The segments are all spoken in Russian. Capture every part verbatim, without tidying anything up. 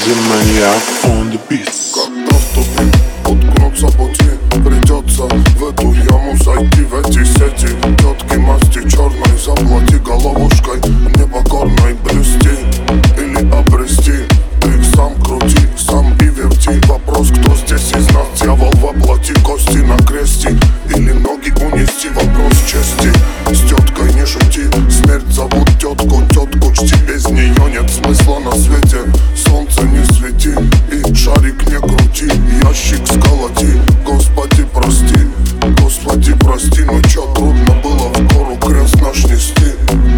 моя on the beats. Когда в тупик уткнуться пути, придется в эту яму зайти, в эти сети. Тетки масти черной, заплати головушкой непокорной блюсти или обрести. Ты сам крути, сам и верти. Вопрос, кто здесь из нас дьявол воплоти, кости на кресте или ноги унести. Вопрос чести, с теткой не шути. Смерть зовут тетку, тетку чти. Без нее нет смысла на свете. Солнце не свети и шарик не крути. Ящик сколоти, Господи прости. Господи прости, ну чё, трудно было в гору крест наш нести.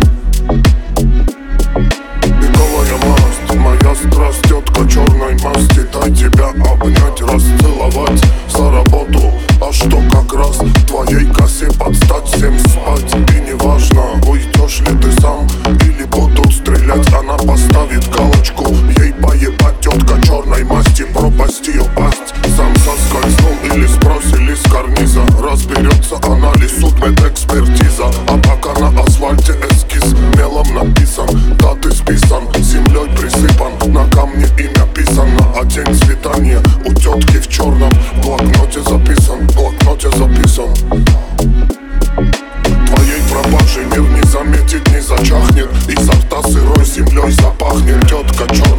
Беговая масть, моя страсть, тетка черной масти. Дай тебя обнять, расцеловать за работу. А что как раз твоей косе подстать, всем спать. И неважно, уйдешь ли ты сам или будут стрелять. Она поставит галочку, ей поебать. Тетка черной масти, пропасть ее пасть. Сам соскользнул или сбросили с карниза. Разберется она ли судмедэкспертиза. А пока на асфальте эскиз мелом написан. Да ты списан, землей присыпан. На камне имя писано, а день свидания у тетки в черном в блокноте записан, в блокноте записан. Твоей пропажей мир не заметит, не зачахнет. Изо рта сырой землей запахнет. Тетка черная